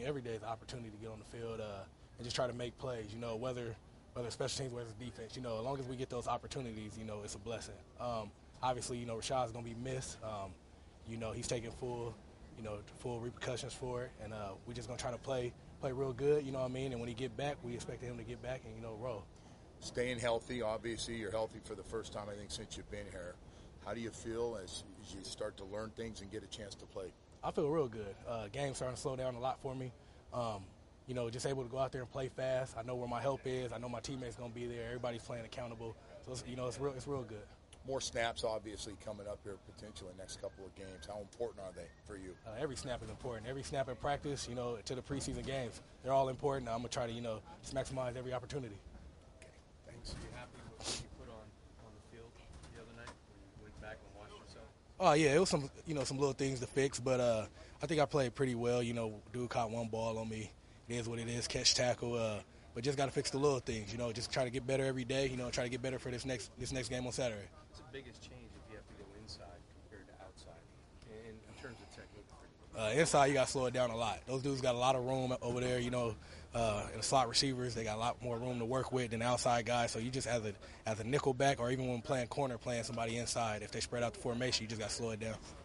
every day is an opportunity to get on the field and just try to make plays. You know, whether special teams, whether it's defense. You know, as long as we get those opportunities, you know, it's a blessing. Obviously, you know, Rashad's going to be missed. You know, he's taking full repercussions for it, and we're just going to try to play real good, you know what I mean? And when he get back, we expect him to get back and, you know, roll. Staying healthy, obviously you're healthy for the first time, I think, since you've been here. How do you feel as you start to learn things and get a chance to play? I feel real good. Game's starting to slow down a lot for me. You know, just able to go out there and play fast. I know where my help is. I know my teammates going to be there. Everybody's playing accountable. So, you know, it's real good. More snaps, obviously, coming up here potentially in the next couple of games. How important are they for you? Every snap is important. Every snap in practice, you know, to the preseason games, they're all important. I'm going to try to, you know, just maximize every opportunity. Okay, thanks. Are you happy with what you put on the field the other night when you went back and watched yourself? Oh, yeah, it was some little things to fix, but I think I played pretty well. You know, dude caught one ball on me. It is what it is, catch, tackle. But just got to fix the little things, you know, just try to get better every day, you know, try to get better for this next game on Saturday. What's the biggest change if you have to go inside compared to outside in terms of technique? Inside, you got to slow it down a lot. Those dudes got a lot of room over there, you know, and the slot receivers, they got a lot more room to work with than the outside guys. So you just, as a nickel back or even when playing corner, playing somebody inside, if they spread out the formation, you just got to slow it down.